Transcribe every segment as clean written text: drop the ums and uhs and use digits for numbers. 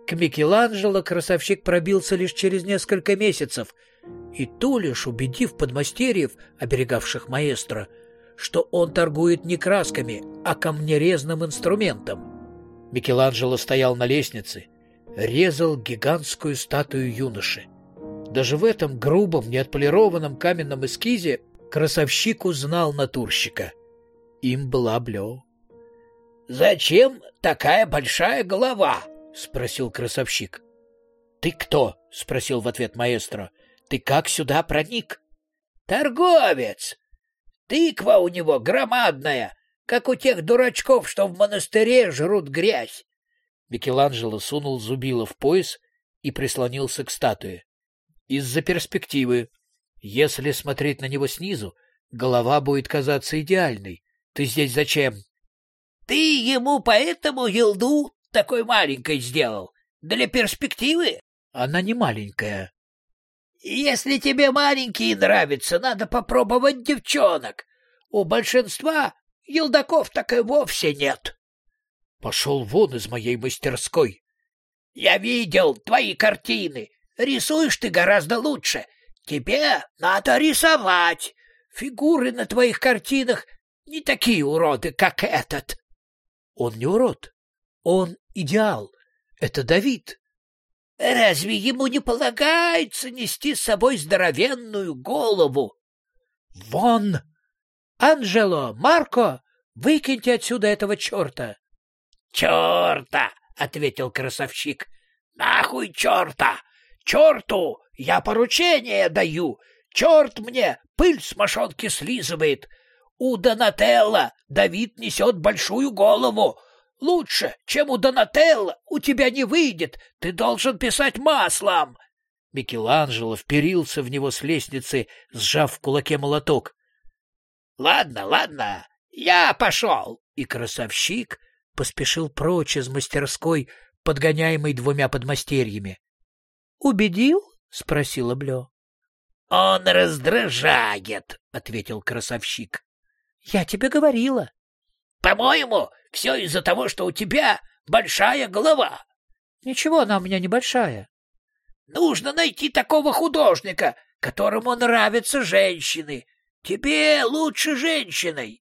К Микеланджело красавчик пробился лишь через несколько месяцев, и то лишь убедив подмастерьев, оберегавших маэстро, что он торгует не красками, а камнерезным инструментом. Микеланджело стоял на лестнице, резал гигантскую статую юноши. Даже в этом грубом, неотполированном каменном эскизе красавчик узнал натурщика. Им была Блё. — Зачем такая большая голова? — спросил красавчик. — Ты кто? — спросил в ответ маэстро. — Ты как сюда проник? — Торговец! Тыква у него громадная, как у тех дурачков, что в монастыре жрут грязь. Микеланджело сунул зубило в пояс и прислонился к статуе. Из-за перспективы. Если смотреть на него снизу, голова будет казаться идеальной. Ты здесь зачем? — Ты ему поэтому елду такой маленькой сделал? Для перспективы? — Она не маленькая. — Если тебе маленькие нравятся, надо попробовать девчонок. У большинства елдаков так и вовсе нет. — Пошел вон из моей мастерской. — Я видел твои картины. Рисуешь ты гораздо лучше. Тебе надо рисовать. Фигуры на твоих картинах не такие уроды, как этот. Он не урод. Он идеал. Это Давид. Разве ему не полагается нести с собой здоровенную голову? Вон! Анджело, Марко, выкиньте отсюда этого черта. Черта! — ответил красавчик. Нахуй черта! Черту я поручение даю. Черт мне пыль с мошонки слизывает. У Донателло Давид несет большую голову. Лучше, чем у Донателло, у тебя не выйдет. Ты должен писать маслом. Микеланджело вперился в него с лестницы, сжав в кулаке молоток. — Ладно, ладно, я пошел. И красавчик поспешил прочь из мастерской, подгоняемый двумя подмастерьями. — Убедил? — спросила Блё. — Он раздражает, — ответил красавчик. — Я тебе говорила. — По-моему, все из-за того, что у тебя большая голова. — Ничего, она у меня небольшая. — Нужно найти такого художника, которому нравятся женщины. Тебе лучше женщиной.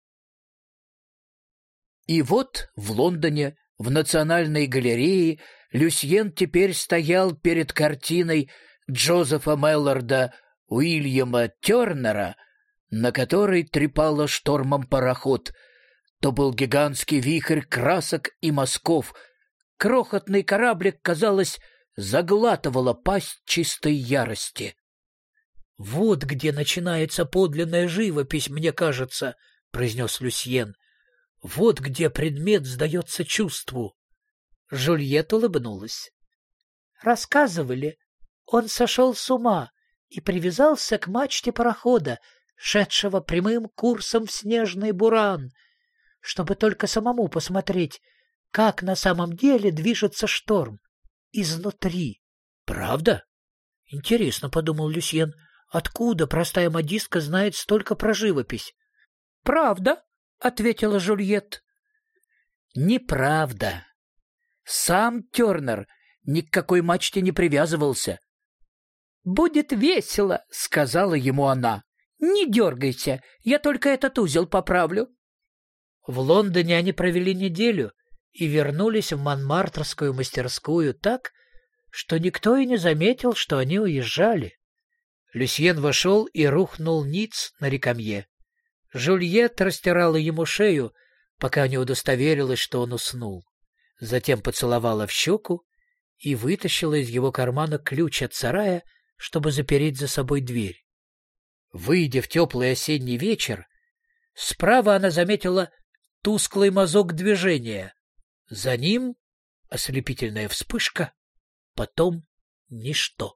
И вот в Лондоне, в Национальной галерее, Люсьен теперь стоял перед картиной Джозефа Мелларда Уильяма Тернера, на которой трепало штормом пароход. То был гигантский вихрь красок и мазков. Крохотный кораблик, казалось, заглатывала пасть чистой ярости. — Вот где начинается подлинная живопись, мне кажется, — произнес Люсьен. — Вот где предмет сдается чувству. Жюльетта улыбнулась. Рассказывали, он сошел с ума и привязался к мачте парохода, шедшего прямым курсом в снежный буран, чтобы только самому посмотреть, как на самом деле движется шторм изнутри. — Правда? — Интересно, — подумал Люсьен, — откуда простая модистка знает столько про живопись? — Правда, — ответила Жюльетта. — Неправда. Сам Тернер ни к какой мачте не привязывался. — Будет весело, — сказала ему она. — Не дергайся, я только этот узел поправлю. В Лондоне они провели неделю и вернулись в Монмартрскую мастерскую так, что никто и не заметил, что они уезжали. Люсьен вошел и рухнул ниц на рекамье. Жюльетта растирала ему шею, пока не удостоверилась, что он уснул. Затем поцеловала в щеку и вытащила из его кармана ключ от сарая, чтобы запереть за собой дверь. Выйдя в теплый осенний вечер, справа она заметила тусклый мазок движения. За ним ослепительная вспышка, потом ничто.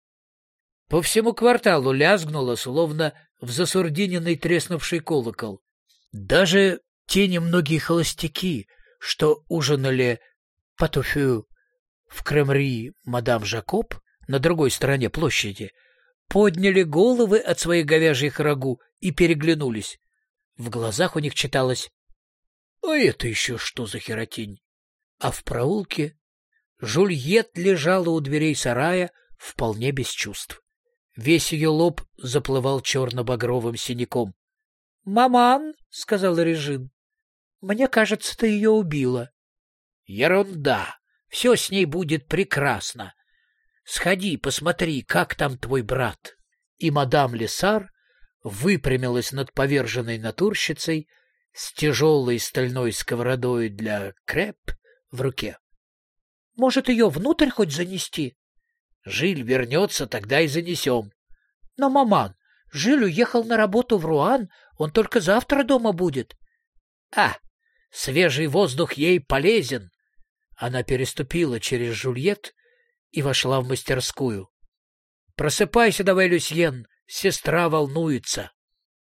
По всему кварталу лязгнуло, словно в засурдиненный треснувший колокол. Даже те немногие холостяки, что ужинали патуфю в кремри мадам Жакоб на другой стороне площади, подняли головы от своих говяжьих рагу и переглянулись. В глазах у них читалось: «А это еще что за херотень?» А в проулке Жульет лежала у дверей сарая, вполне без чувств. Весь ее лоб заплывал черно-багровым синяком. — Маман, — сказала Режин, — мне кажется, ты ее убила. — Ерунда. Все с ней будет прекрасно. Сходи, посмотри, как там твой брат. И мадам Лесар выпрямилась над поверженной натурщицей с тяжелой стальной сковородой для креп в руке. — Может, ее внутрь хоть занести? — Жиль вернется, тогда и занесем. — Но, маман, Жиль уехал на работу в Руан, он только завтра дома будет. — А, свежий воздух ей полезен. Она переступила через Жульет и вошла в мастерскую. — Просыпайся давай, Люсьен, сестра волнуется.